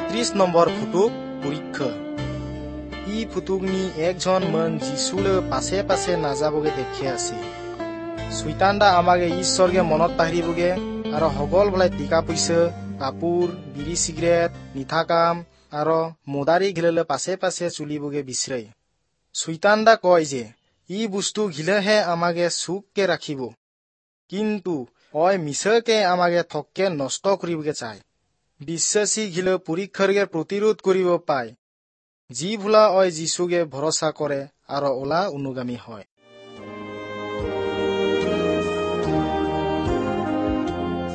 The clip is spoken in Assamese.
33 নম্বৰ ফুটুক পৰীক্ষা। ই ফুটুকনি একজন মন যিশুলে পাছে পাছে নাযাবগে দেখি আছে। চৈতানদা আমাকে ঈশ্বৰকে মনত পাহৰিবগে আৰু সকল বোলে টিকা পইচা, কাপোৰ, বিড়ি চিগাৰেট, মিঠা কাম আৰু মোদাৰি ঘিলেলে পাছে পাছে চলিবগে বিচাৰে। চৈতানদা কয় যে ই বস্তু ঘিলেহে আমাকে চুককে ৰাখিব, কিন্তু মিছাকে আমাকে ঠককে নষ্ট কৰিবগে চায়। বিশ্বাসী ঘিলে পৰীক্ষাৰকে প্ৰতিৰোধ কৰিব পায়, যি ভোলা যিচুকে ভৰসা কৰে আৰু ওলা অনুগামী হয়।